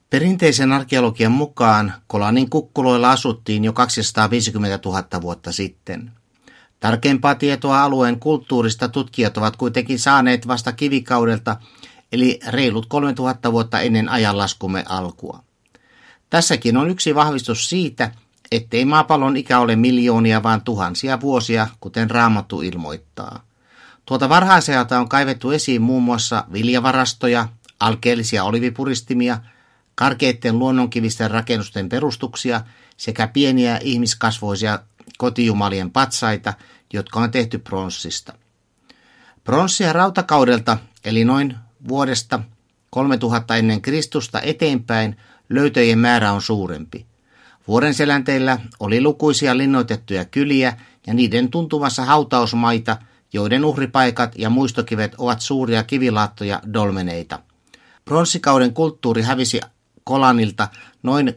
Perinteisen arkeologian mukaan Kolanin kukkuloilla asuttiin jo 250 000 vuotta sitten. Tarkempaa tietoa alueen kulttuurista tutkijat ovat kuitenkin saaneet vasta kivikaudelta, eli reilut 3000 vuotta ennen ajanlaskumme alkua. Tässäkin on yksi vahvistus siitä, ettei maapallon ikä ole miljoonia, vaan tuhansia vuosia, kuten Raamattu ilmoittaa. Tuota varhaisajalta on kaivettu esiin muun muassa viljavarastoja, alkeellisia olivipuristimia, karkeitten luonnonkivisten rakennusten perustuksia sekä pieniä ihmiskasvoisia kotijumalien patsaita, jotka on tehty pronssista. Pronssi- ja rautakaudelta, eli noin vuodesta 3000 ennen Kristusta eteenpäin, löytöjen määrä on suurempi. Vuorenselänteillä oli lukuisia linnoitettuja kyliä ja niiden tuntumassa hautausmaita, joiden uhripaikat ja muistokivet ovat suuria kivilaattoja dolmeneita. Pronssikauden kulttuuri hävisi Kolanilta noin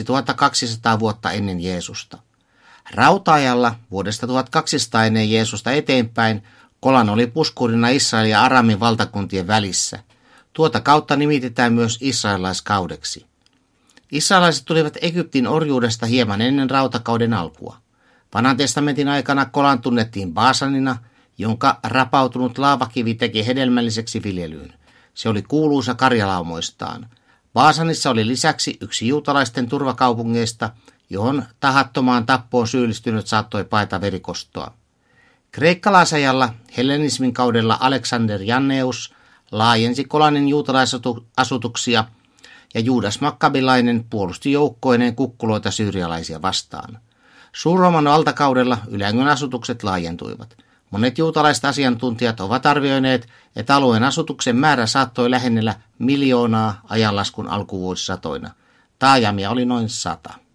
2200 vuotta ennen Jeesusta. Rauta-ajalla vuodesta 1200 ennen Jeesusta eteenpäin Kolan oli puskurina Israelin ja Aramin valtakuntien välissä. Tuota kautta nimitetään myös israelaiskaudeksi. Israelaiset tulivat Egyptin orjuudesta hieman ennen rautakauden alkua. Vanhan testamentin aikana Kolan tunnettiin Baasanina, jonka rapautunut laavakivi teki hedelmälliseksi viljelyyn. Se oli kuuluisa karjalaumoistaan. Baasanissa oli lisäksi yksi juutalaisten turvakaupungeista, johon tahattomaan tappoon syyllistynyt saattoi paeta verikostoa. Kreikkalaisajalla hellenismin kaudella Aleksander Janneus laajensi Kolanin juutalaisasutuksia ja Juudas Makkabilainen puolusti joukkoineen kukkuloita syyrialaisia vastaan. Suurrooman valtakaudella Ylängön asutukset laajentuivat. Monet juutalaiset asiantuntijat ovat arvioineet, että alueen asutuksen määrä saattoi lähennellä miljoonaa ajanlaskun alkuvuosisatoina. Taajamia oli noin 100.